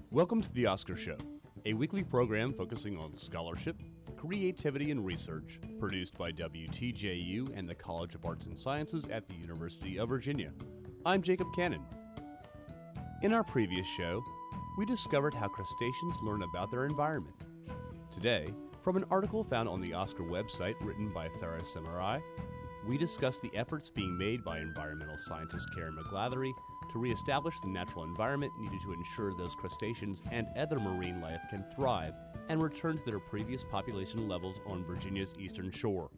Welcome to The Oscar Show, a weekly program focusing on scholarship, creativity, and research, produced by WTJU and the College of Arts and Sciences at the University of Virginia. I'm Jacob Cannon. In our previous show, we discovered how crustaceans learn about their environment. Today, from an article found on the Oscar website written by Farah Samarai, we discuss the efforts being made by environmental scientist Karen McGlathery to reestablish the natural environment needed to ensure those crustaceans and other marine life can thrive and return to their previous population levels on Virginia's eastern shore.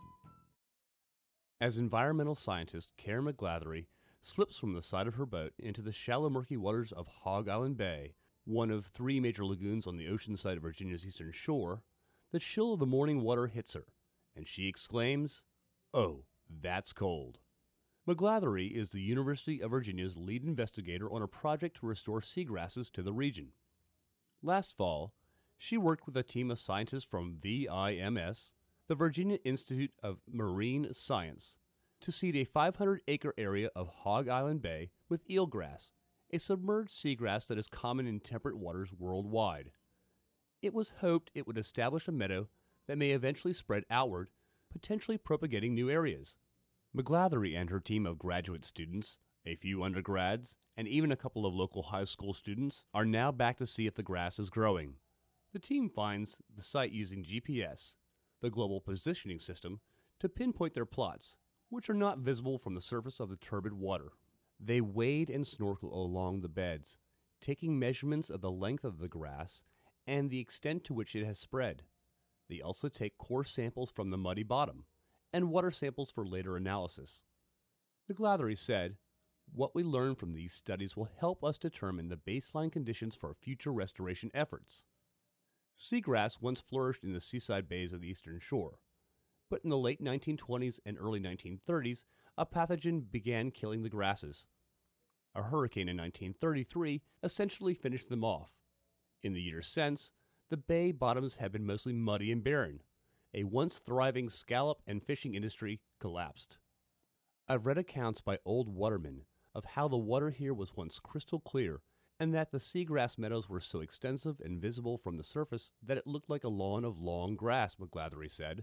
As environmental scientist Karen McGlathery slips from the side of her boat into the shallow murky waters of Hog Island Bay, one of three major lagoons on the ocean side of Virginia's eastern shore, the chill of the morning water hits her, and she exclaims, "Oh, that's cold." McGlathery is the University of Virginia's lead investigator on a project to restore seagrasses to the region. Last fall, she worked with a team of scientists from VIMS, the Virginia Institute of Marine Science, to seed a 500-acre area of Hog Island Bay with eelgrass, a submerged seagrass that is common in temperate waters worldwide. It was hoped it would establish a meadow that may eventually spread outward, potentially propagating new areas. McGlathery and her team of graduate students, a few undergrads, and even a couple of local high school students are now back to see if the grass is growing. The team finds the site using GPS, the Global Positioning System, to pinpoint their plots, which are not visible from the surface of the turbid water. They wade and snorkel along the beds, taking measurements of the length of the grass and the extent to which it has spread. They also take core samples from the muddy bottom and water samples for later analysis. McGlathery said, "What we learn from these studies will help us determine the baseline conditions for future restoration efforts." Seagrass once flourished in the seaside bays of the eastern shore, but in the late 1920s and early 1930s, a pathogen began killing the grasses. A hurricane in 1933 essentially finished them off. In the years since, the bay bottoms have been mostly muddy and barren. A once thriving scallop and fishing industry collapsed. I've read accounts by old watermen of how the water here was once crystal clear and that the seagrass meadows were so extensive and visible from the surface that it looked like a lawn of long grass, McGlathery said.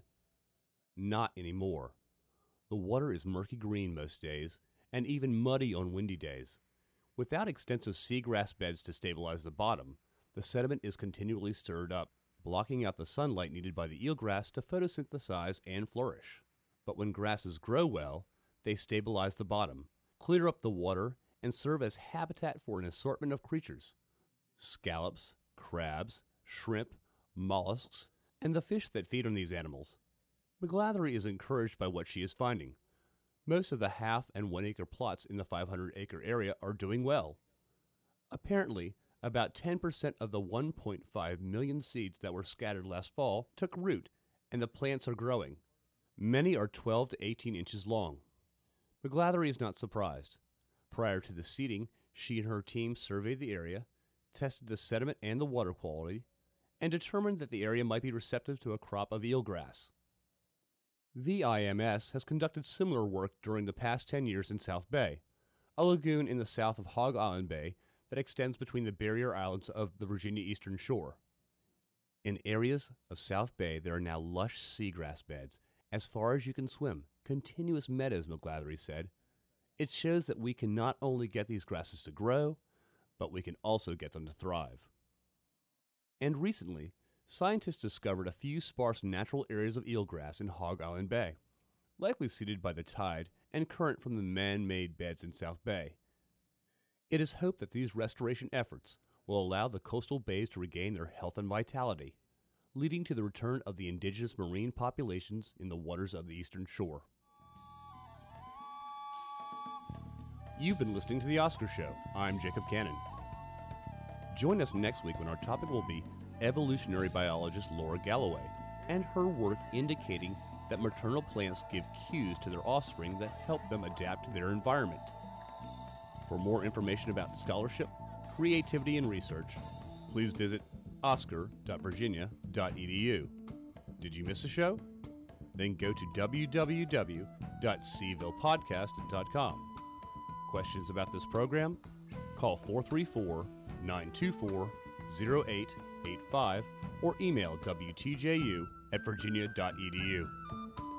Not anymore. The water is murky green most days, and even muddy on windy days. Without extensive seagrass beds to stabilize the bottom, the sediment is continually stirred up, blocking out the sunlight needed by the eelgrass to photosynthesize and flourish. But when grasses grow well, they stabilize the bottom, clear up the water, and serve as habitat for an assortment of creatures: scallops, crabs, shrimp, mollusks, and the fish that feed on these animals. McGlathery is encouraged by what she is finding. Most of the half and 1 acre plots in the 500-acre area are doing well. Apparently, about 10% of the 1.5 million seeds that were scattered last fall took root, and the plants are growing. Many are 12 to 18 inches long. McGlathery is not surprised. Prior to the seeding, she and her team surveyed the area, tested the sediment and the water quality, and determined that the area might be receptive to a crop of eelgrass. VIMS has conducted similar work during the past 10 years in South Bay, a lagoon in the south of Hog Island Bay that extends between the barrier islands of the Virginia eastern shore. In areas of South Bay, there are now lush seagrass beds, as far as you can swim, continuous meadows, McGlathery said. It shows that we can not only get these grasses to grow, but we can also get them to thrive. And recently, scientists discovered a few sparse natural areas of eelgrass in Hog Island Bay, likely seeded by the tide and current from the man-made beds in South Bay. It is hoped that these restoration efforts will allow the coastal bays to regain their health and vitality, leading to the return of the indigenous marine populations in the waters of the eastern shore. You've been listening to The Oscar Show. I'm Jacob Cannon. Join us next week when our topic will be evolutionary biologist Laura Galloway and her work indicating that maternal plants give cues to their offspring that help them adapt to their environment. For more information about scholarship, creativity, and research, please visit oscar.virginia.edu. Did you miss a show? Then go to www.cvillepodcast.com. Questions about this program? Call 434 924-0885 or email wtju@virginia.edu.